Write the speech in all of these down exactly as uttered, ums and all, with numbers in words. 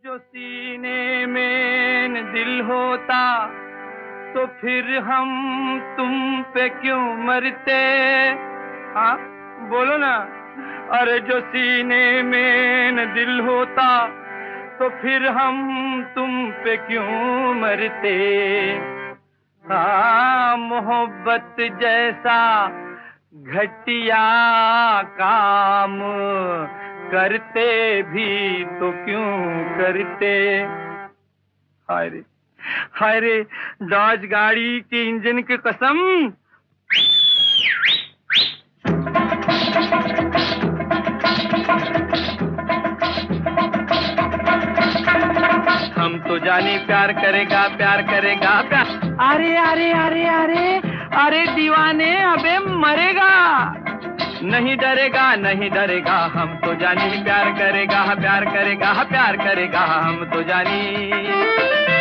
जो सीने में दिल होता तो फिर हम तुम पे क्यों मरते। हाँ बोलो ना। अरे जो सीने में दिल होता तो फिर हम तुम पे क्यों मरते। हाँ मोहब्बत जैसा घटिया काम करते भी तो क्यों करते। हाय रे हाय रे डॉज गाड़ी के इंजन की कसम। हम तो जानी प्यार करेगा प्यार करेगा प्यार। अरे अरे अरे अरे अरे दीवाने अबे मरेगा। नहीं डरेगा नहीं डरेगा हम तो जानी प्यार करेगा प्यार करेगा प्यार करेगा हम तो जानी।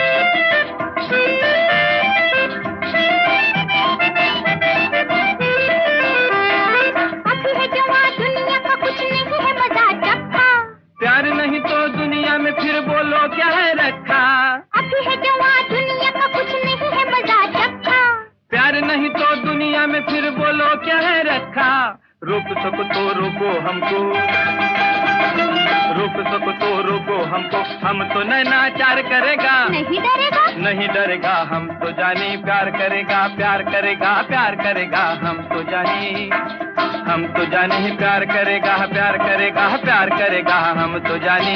प्यार नहीं तो दुनिया में फिर बोलो क्या है रखा। अभी है जवां दुनिया का कुछ नहीं है मजा चखा। प्यार नहीं तो दुनिया में फिर बोलो क्या है रखा। रोक सको तो रोको हमको रोक सको तो रोको हमको। हम तो नैनाचार करेगा नहीं डरेगा नहीं डरेगा हम तो जानी प्यार करेगा प्यार करेगा प्यार करेगा हम तो जानी। हम तो जाने ही प्यार करेगा प्यार करेगा प्यार करेगा हम तो जानी।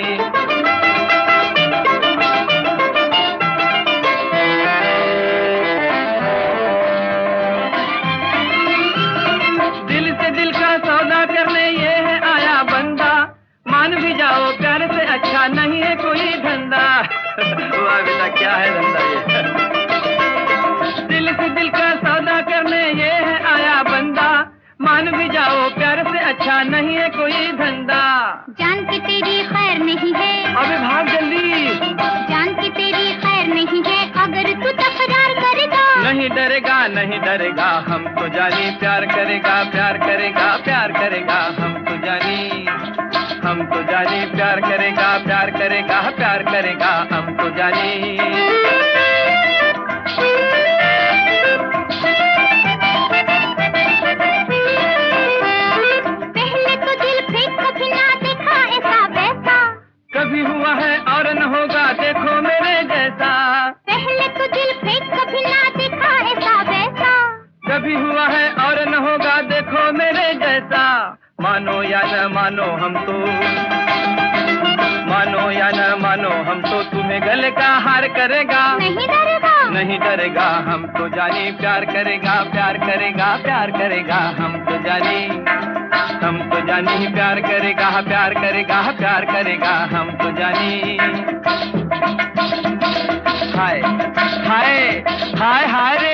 दिल से दिल का सौदा करने ये है आया बंदा। मान भी जाओ प्यार से अच्छा नहीं है कोई धंधा। वाह बेटा क्या है धंधा ये। दिल से दिल का सौदा करने ये है आया बंदा। मान भी जाओ प्यार से अच्छा नहीं है कोई धंधा। जान के तेरी खैर नहीं है अबे भाग जल्दी। जान के तेरी खैर नहीं है अगर तू तकरार करेगा। नहीं डरेगा नहीं डरेगा हम तो जानी प्यार करेगा प्यार करेगा प्यार करेगा हम तो जानी। हम तो जानी प्यार करेगा प्यार करेगा प्यार करेगा हम तो जानी। कभी हुआ है और न होगा देखो मेरे जैसा। पहले तो दिल फेंक कभी ना देखा ऐसा वैसा। कभी हुआ है और न होगा देखो मेरे जैसा। मानो या न मानो हम तो मानो या न मानो हम तो तुम्हें गले का हार करेगा। नहीं डरेगा नहीं डरेगा हम तो जानी प्यार करेगा प्यार करेगा प्यार करेगा हम तो जानी। हम तो जानी प्यार करेगा प्यार करेगा प्यार करेगा हम तो जानी। हाय हाय हाय हाय